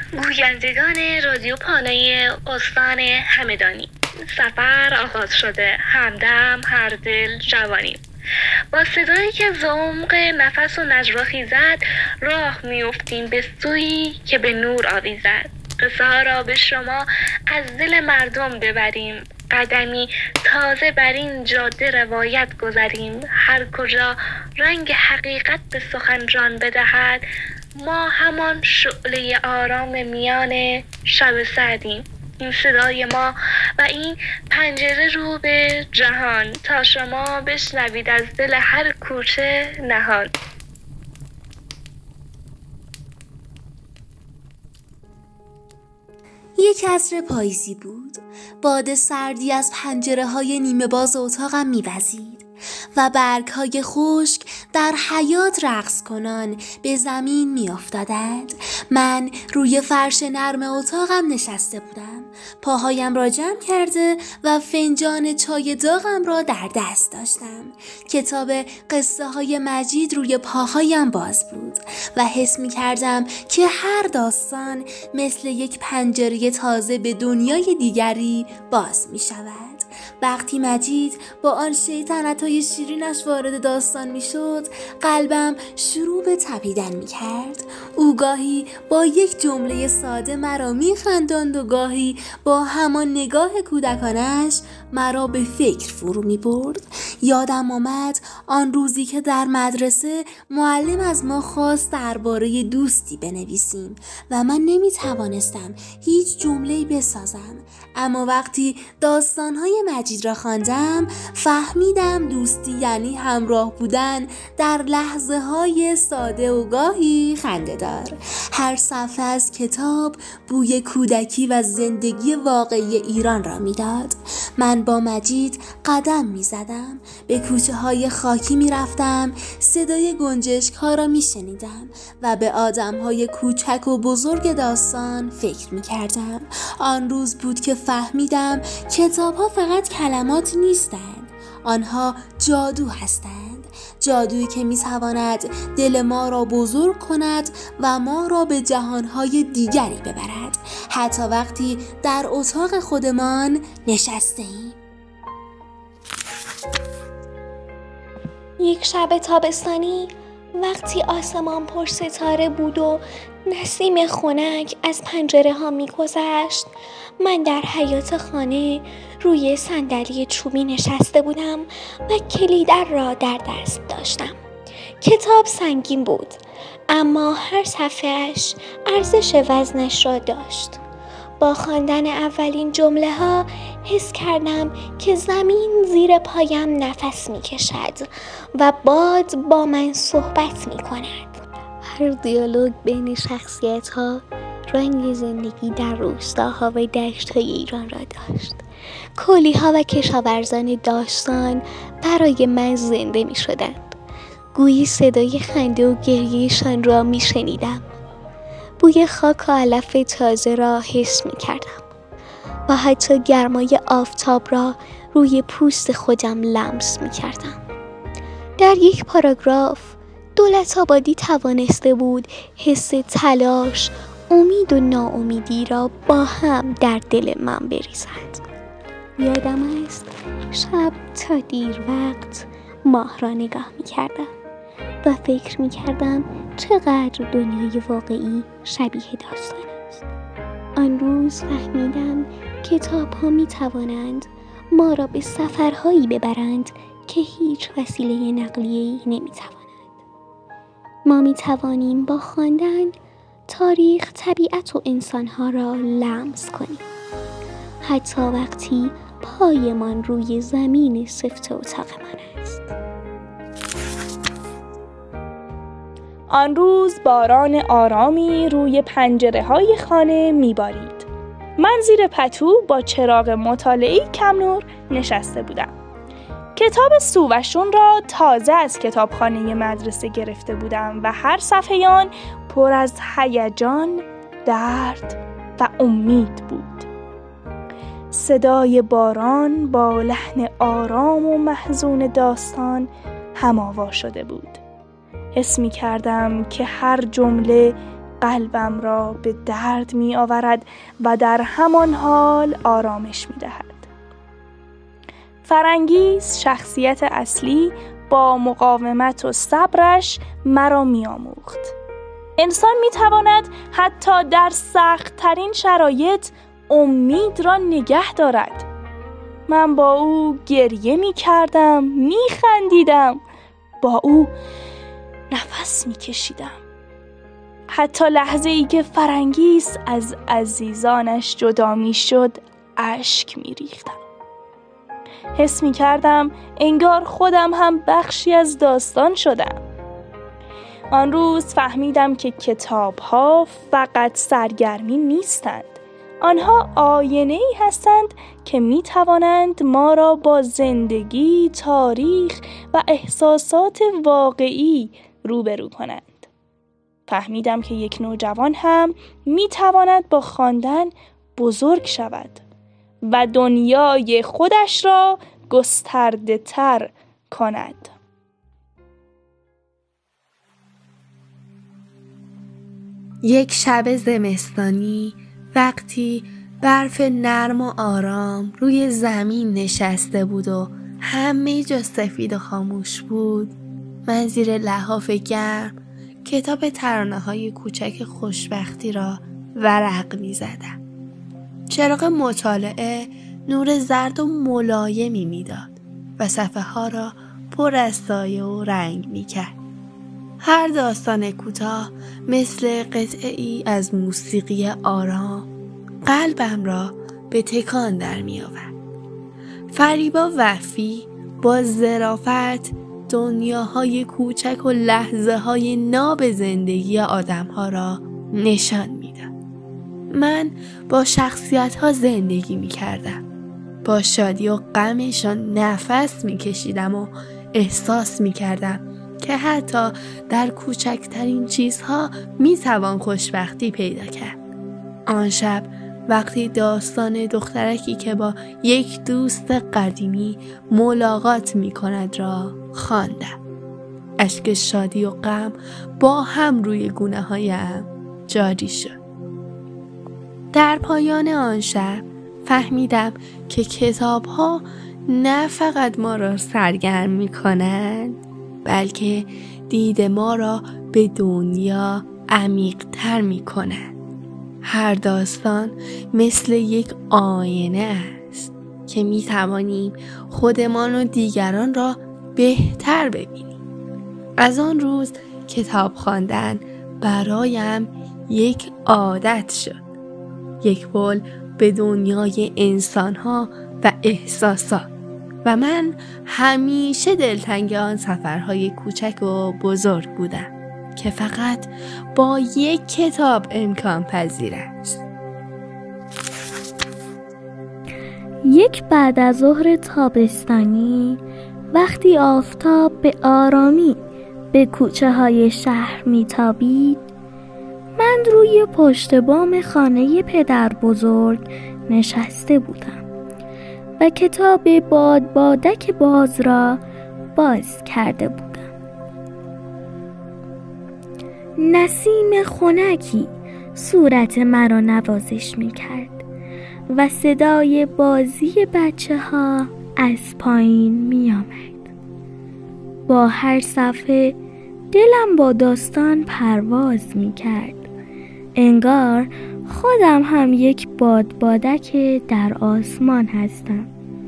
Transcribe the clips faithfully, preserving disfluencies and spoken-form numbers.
گویندگان رادیو پانای استان همدانی، سفر آغاز شده. همدم هر دل جوانی. با صدایی که ز عمق نفس و نجوا خیزد، راه میافتیم به سویی که به نور آویزد. قصه ها را به شما از دل مردم ببریم، قدمی تازه بر این جاده روایت گذاریم. هر کجا رنگ حقیقت به سخن جان بدهد، ما همان شعله آرام میان شب سعدیم. این صدای ما و این پنجره رو به جهان، تا شما بشنوید از دل هر کوچه نهان. یک عصر پاییزی بود. باد سردی از پنجره های نیمه باز اتاقم می‌وزید و برگ های خشک در حیاط رقص کنان به زمین می افتادند. من روی فرش نرم اتاقم نشسته بودم، پاهایم را جمع کرده و فنجان چای داغم را در دست داشتم. کتاب قصه های مجید روی پاهایم باز بود و حس می کردم که هر داستان مثل یک پنجره تازه به دنیای دیگری باز می شود. وقتی مجید با آن شیطنت‌های شیرینش وارد داستان می‌شد، قلبم شروع به تپیدن می‌کرد. او گاهی با یک جمله ساده مرا می‌خنداند و گاهی با همان نگاه کودکانش مرا به فکر فرو می‌برد. یادم آمد آن روزی که در مدرسه معلم از ما خواست درباره دوستی بنویسیم و من نمی‌توانستم هیچ جمله‌ای بسازم، اما وقتی داستان‌های مجید را خواندم فهمیدم دوستی یعنی همراه بودن در لحظه های ساده و گاهی خنده‌دار. هر صفحه از کتاب بوی کودکی و زندگی واقعی ایران را میداد. من با مجید قدم می زدم، به کوچه های خاکی می رفتم، صدای گنجشک ها را می شنیدم و به آدم های کوچک و بزرگ داستان فکر می کردم. آن روز بود که فهمیدم کتاب ها فقط کلمات نیستند، آنها جادو هستند. جادویی که می تواند دل ما را بزرگ کند و ما را به جهانهای دیگری ببرد، حتی وقتی در اتاق خودمان نشسته ایم. یک شب تابستانی وقتی آسمان پر ستاره بود و نسیم خنک از پنجره ها می گذشت، من در حیاط خانه روی صندلی چوبی نشسته بودم و کلید را در دست داشتم. کتاب سنگین بود، اما هر صفحه‌اش ارزش وزنش را داشت. با خواندن اولین جمله ها حس کردم که زمین زیر پایم نفس می کشد و باد با من صحبت می کند. هر دیالوگ بین شخصیت ها رنگ زندگی در روستاها و دشت های ایران را داشت. کولی ها و کشاورزان داستان برای من زنده می شدند. گویی صدای خنده و گریهشان را می شنیدم. بوی خاک و علف تازه را حس می کردم و حتی گرمای آفتاب را روی پوست خودم لمس می کردم. در یک پاراگراف دولت‌آبادی توانسته بود حس تلاش، امید و ناامیدی را با هم در دل من بریزد. یادم است شب تا دیر وقت ماه را نگاه می کردم و فکر می کردم چقدر دنیای واقعی شبیه داستان است. آن روز فهمیدم کتاب ها می توانند ما را به سفرهایی ببرند که هیچ وسیله نقلیه‌ای نمی تواند. ما می توانیم با خواندن تاریخ، طبیعت و انسانها را لمس کنیم، حتی وقتی پایمان روی زمین سفت اتاقمان است. آن روز باران آرامی روی پنجره های خانه می بارید. من زیر پتو با چراغ مطالعه‌ای کم نور نشسته بودم. کتاب سووشون را تازه از کتابخانه مدرسه گرفته بودم و هر صفحه آن پر از هیجان، درد و امید بود. صدای باران با لحن آرام و محزون داستان هم‌آوا شده بود. حس می کردم که هر جمله قلبم را به درد می آورد و در همان حال آرامش می دهد. فرنگیز شخصیت اصلی با مقاومت و صبرش مرا می آموخت. انسان می تواند حتی در سخت ترین شرایط امید را نگه دارد. من با او گریه می کردم، می خندیدم، با او نفس می کشیدم. حتی لحظه ای که فرنگیس از عزیزانش جدا می شد اشک می ریختم. حس می کردم انگار خودم هم بخشی از داستان شدم. آن روز فهمیدم که کتاب ها فقط سرگرمی نیستند. آنها آینه‌ای هستند که می توانند ما را با زندگی، تاریخ و احساسات واقعی روبرو کنند. فهمیدم که یک نوجوان هم می تواند با خواندن بزرگ شود و دنیای خودش را گسترده تر کند. یک شب زمستانی وقتی برف نرم و آرام روی زمین نشسته بود و همه جا سفید و خاموش بود، من زیر لحاف گرم کتاب ترانه‌های کوچک خوشبختی را ورق می زدم. چراغ مطالعه نور زرد و ملایمی می داد و صفحه ها را پر از سایه و رنگ می کرد. هر داستان کوتاه مثل قطعه‌ای از موسیقی آرام قلبم را به تکان در می آورد. فریبا وفی با ظرافت دنیاهای کوچک و لحظه های ناب زندگی آدم ها را نشان می داد. من با شخصیت ها زندگی می کردم. با شادی و غمشان نفس می کشیدم و احساس می کردم که حتی در کوچکترین چیزها می توان خوشبختی پیدا کرد. آن شب وقتی داستان دخترکی که با یک دوست قدیمی ملاقات می کند را خواندم. اشک شادی و غم با هم روی گونه هایم جاری شد. در پایان آن شب فهمیدم که کتاب ها نه فقط ما را سرگرم می کنند، بلکه دید ما را به دنیا عمیق تر می کنند. هر داستان مثل یک آینه است که می توانیم خودمان و دیگران را بهتر ببینیم. از آن روز کتاب خواندن برایم یک عادت شد. یک پل به دنیای انسانها و احساسات و من همیشه دلتنگ آن سفرهای کوچک و بزرگ بودم که فقط با یک کتاب امکان پذیر است. یک بعد از ظهر تابستانی وقتی آفتاب به آرامی به کوچه های شهر میتابید، من روی پشت بام خانه پدر بزرگ نشسته بودم و کتاب باد بادک باز را باز کرده بودم. نسیم خنکی صورت مرا نوازش می کرد و صدای بازی بچه ها از پایین می آمد. با هر صفحه دلم با داستان پرواز می کرد. انگار خودم هم یک بادبادک در آسمان هستم.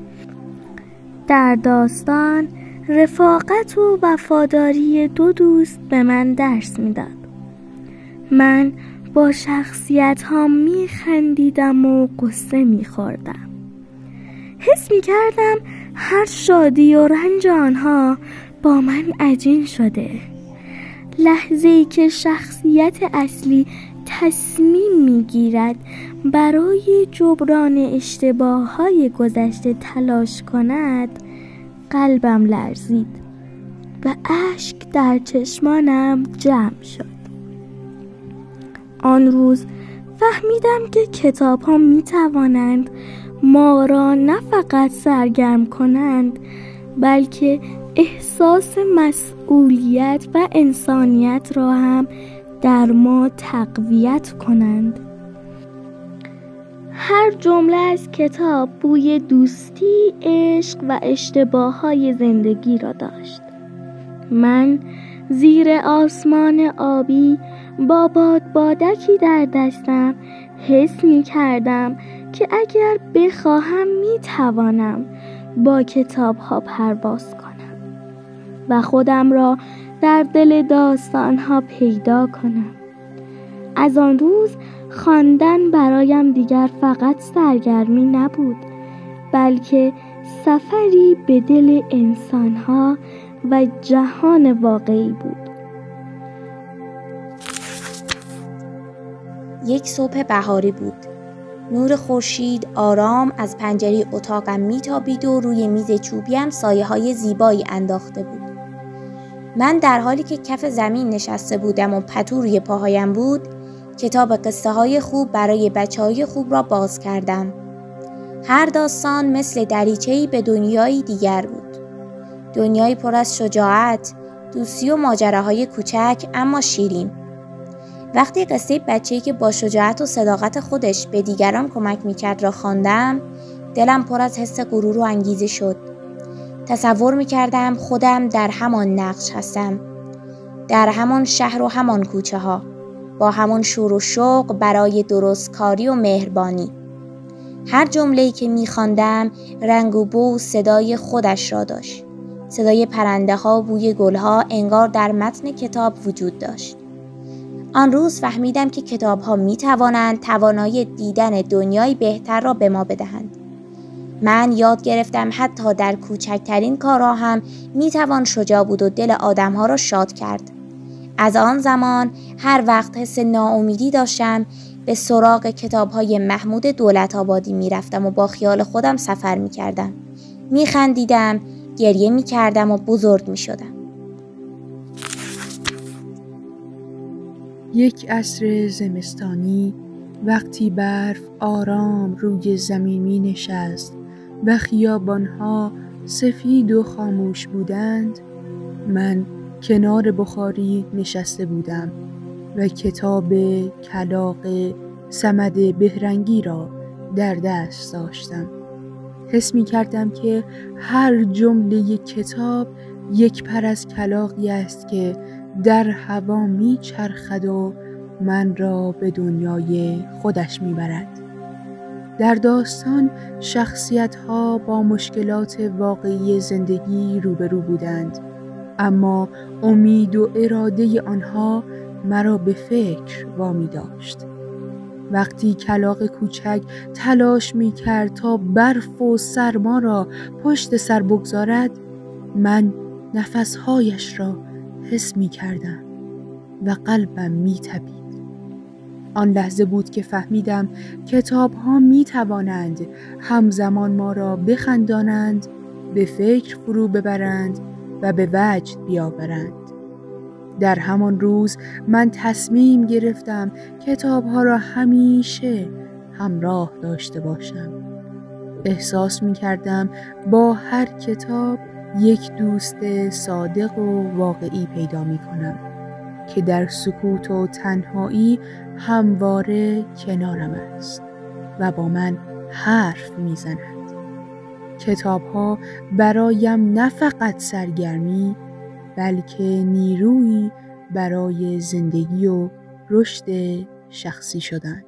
در داستان رفاقت و وفاداری دو دوست به من درس می داد. من با شخصیت ها می خندیدم و قصه می خوردم. حس می کردم هر شادی و رنج آنها با من عجین شده. لحظه‌ای که شخصیت اصلی تصمیم می گیرد برای جبران اشتباه های گذشته تلاش کند، قلبم لرزید و اشک در چشمانم جمع شد. آن روز فهمیدم که کتاب ها می توانند ما را نه فقط سرگرم کنند، بلکه احساس مسئولیت و انسانیت را هم در ما تقویت کنند. هر جمله از کتاب بوی دوستی، عشق و اشتباههای زندگی را داشت. من زیر آسمان آبی با باد بادکی در دستم حس می کردم که اگر بخواهم می توانم با کتاب ها پرواز کنم و خودم را در دل داستان ها پیدا کنم. از آن روز خواندن برایم دیگر فقط سرگرمی نبود، بلکه سفری به دل انسان ها و جهان واقعی بود. یک صبح بهاری بود. نور خورشید آرام از پنجره اتاقم میتابید و روی میز چوبیم سایه های زیبایی انداخته بود. من در حالی که کف زمین نشسته بودم و پتو روی پاهایم بود، کتاب قصه های خوب برای بچه های خوب را باز کردم. هر داستان مثل دریچه‌ای به دنیایی دیگر بود. دنیایی پر از شجاعت، دوستی و ماجراهای کوچک اما شیرین. وقتی قصه بچه‌ای که با شجاعت و صداقت خودش به دیگران کمک میکرد را خواندم، دلم پر از حس غرور و انگیزه شد. تصور میکردم خودم در همان نقش هستم، در همان شهر و همان کوچه ها، با همان شور و شوق برای درستکاری و مهربانی. هر جمله‌ای که می‌خواندم رنگ و بو صدای خودش را داشت. صدای پرنده ها و بوی گل ها انگار در متن کتاب وجود داشت. آن روز فهمیدم که کتاب ها می توانند توانایی دیدن دنیای بهتر را به ما بدهند. من یاد گرفتم حتی در کوچکترین کارها هم می توان شجاع بود و دل آدم ها را شاد کرد. از آن زمان هر وقت حس ناامیدی داشتم به سراغ کتاب های محمود دولت‌آبادی می رفتم و با خیال خودم سفر می کردم. می خندیدم، گریه می کردم و بزرگ می شدم. یک عصر زمستانی وقتی برف آرام روی زمین می نشست و خیابانها سفید و خاموش بودند، من کنار بخاری نشسته بودم و کتاب کلاغ صمد بهرنگی را در دست داشتم. حس می کردم که هر جمله کتاب یک پر از کلاغی است که در هوا می چرخد و من را به دنیای خودش می برد. در داستان شخصیت ها با مشکلات واقعی زندگی روبرو بودند، اما امید و اراده آنها مرا به فکر وامی داشت. وقتی کلاغ کوچک تلاش می کرد تا برف و سرما را پشت سر بگذارد، من نفسهایش را حس می کردم و قلبم می تپید. آن لحظه بود که فهمیدم کتاب ها می توانند همزمان ما را بخندانند، به فکر فرو ببرند و به وجد بیاورند. در همان روز من تصمیم گرفتم کتاب ها را همیشه همراه داشته باشم. احساس می کردم با هر کتاب یک دوست صادق و واقعی پیدا می کنم که در سکوت و تنهایی همواره کنارم است و با من حرف می زند. کتاب ها برایم نه فقط سرگرمی، بلکه نیرویی برای زندگی و رشد شخصی شدند.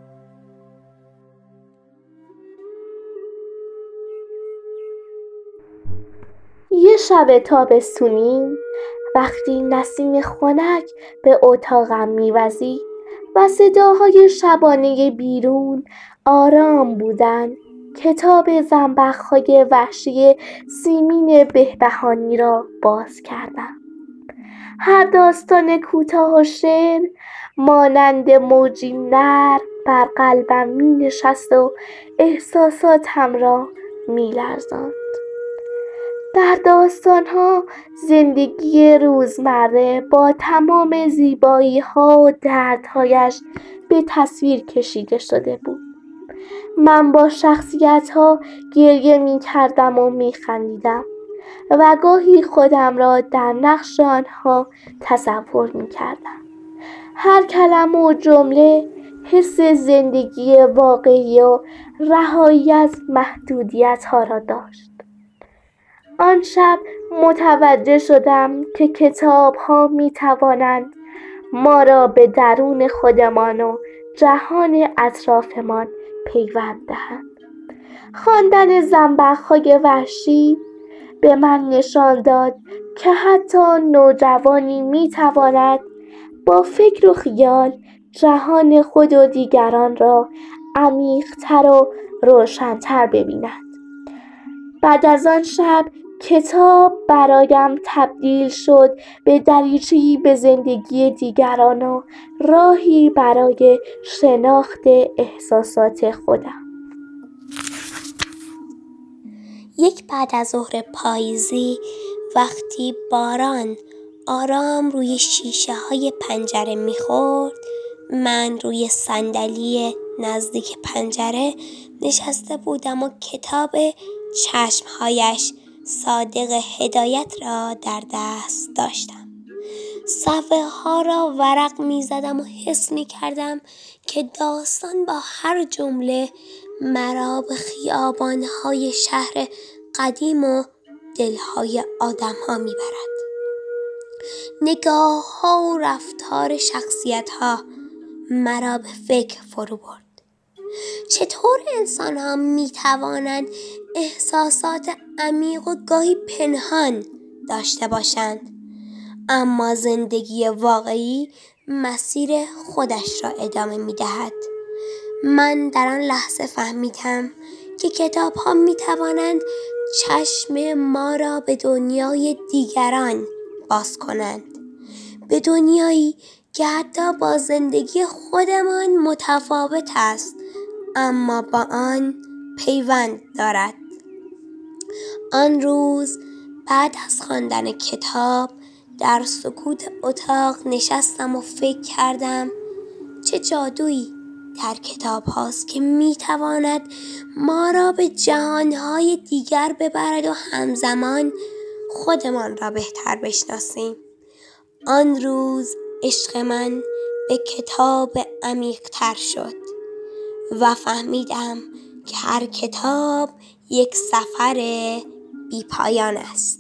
یه شب تابستونی وقتی نسیم خنک به اتاقم میوزید و صداهای شبانه بیرون آرام بودن، کتاب زنبق‌های وحشی سیمین بهبهانی را باز کردم. هر داستان کوتاه و شعر مانند موجی نرم بر قلبم می نشست و احساساتم را می لرزاند. در داستان‌ها زندگی روزمره با تمام زیبایی‌ها و دردهایش به تصویر کشیده شده بود. من با شخصیت‌ها گریه می‌کردم و می‌خندیدم و گاهی خودم را در نقش آنها تصور می‌کردم. هر کلمه و جمله حس زندگی واقعی و رهایی از محدودیت ها را داشت. آن شب متوجه شدم که کتاب ها می توانند ما را به درون خودمان و جهان اطرافمان پیوند دهند. خواندن زنبق‌های وحشی به من نشان داد که حتی نوجوانی می تواند با فکر و خیال جهان خود و دیگران را عمیق‌تر و روشن‌تر ببیند. بعد از آن شب کتاب برایم تبدیل شد به دریچه‌ای به زندگی دیگران و راهی برای شناخت احساسات خودم. یک بعد از ظهر پاییزی وقتی باران آرام روی شیشه های پنجره میخورد، من روی صندلی نزدیک پنجره نشسته بودم و کتاب چشمهایش صادق هدایت را در دست داشتم. صفحه ها را ورق می زدم و حس می کردم که داستان با هر جمله مرا به خیابان های شهر قدیم و دلهای آدم ها می برد. نگاه ها و رفتار شخصیت ها مرا به فکر فرو برد. چطور انسان ها می توانند احساسات عمیق و گاهی پنهان داشته باشند، اما زندگی واقعی مسیر خودش را ادامه می دهد. من در آن لحظه فهمیدم که کتاب ها می توانند چشم ما را به دنیای دیگران باز کنند، به دنیایی که حتی با زندگی خودمان متفاوت است اما با آن پیوند دارد. آن روز بعد از خواندن کتاب در سکوت اتاق نشستم و فکر کردم چه جادویی در کتاب هاست که می تواند ما را به جهانهای دیگر ببرد و همزمان خودمان را بهتر بشناسیم. آن روز عشق من به کتاب عمیق تر شد و فهمیدم که هر کتاب یک سفر بی پایان است.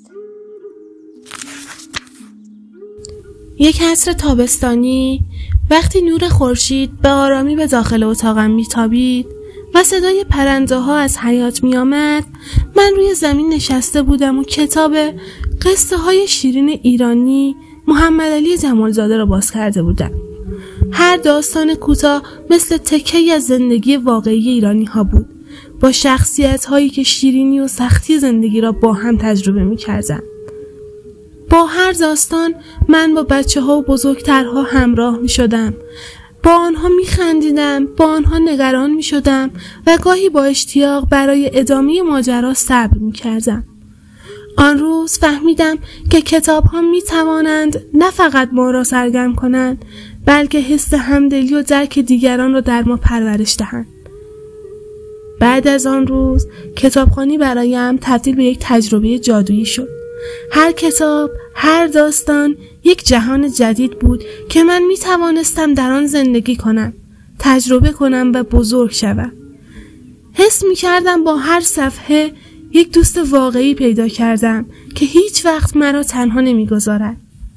یک عصر تابستانی وقتی نور خورشید به آرامی به داخل اتاقم میتابید و صدای پرنده ها از حیاط می آمد، من روی زمین نشسته بودم و کتاب قصه های شیرین ایرانی محمدعلی جمالزاده را باز کرده بودم. هر داستان کوتاه مثل تکه‌ای از زندگی واقعی ایرانی ها بود، با شخصیت هایی که شیرینی و سختی زندگی را با هم تجربه می کردن. با هر داستان من با بچه ها و بزرگترها همراه می شدم. با آنها می خندیدم، با آنها نگران می شدم و گاهی با اشتیاق برای ادامه ماجرا صبر می کردم. آن روز فهمیدم که کتاب ها می توانند نه فقط ما را سرگرم کنند، بلکه حس همدلی و درک دیگران را در ما پرورش دهند. بعد از آن روز کتابخوانی برایم تبدیل به یک تجربه جادویی شد. هر کتاب، هر داستان یک جهان جدید بود که من می توانستم در آن زندگی کنم، تجربه کنم و بزرگ شوم. حس می کردم با هر صفحه یک دوست واقعی پیدا کردم که هیچ وقت مرا تنها نمی گذارد.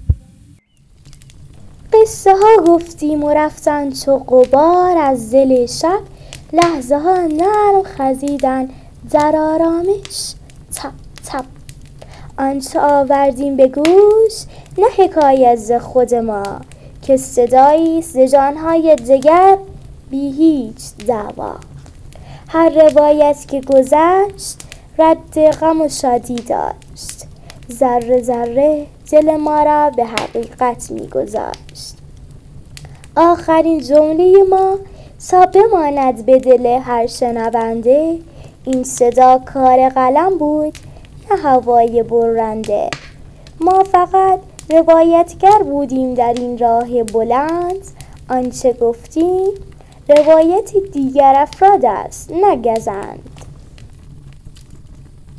قصه ها گفتیم و رفتن چو غبار از دل شب، لحظه ها نرم خزیدن در آرامش تپ تپ. آنچه آوردیم به گوش نه حکایت ز خود ما، که صدایی ز جانهای دگر بی هیچ دعوا. هر روایت که گذشت رد غم و شادی داشت، ذره ذره دل ما را به حقیقت می گذاشت. آخرین جمله ما تا بماند به دل هر شنونده، این صدا کار قلم بود نه هوای برنده. ما فقط روایتگر بودیم در این راه بلند، آنچه گفتیم روایت دیگر افراد است نه گزند.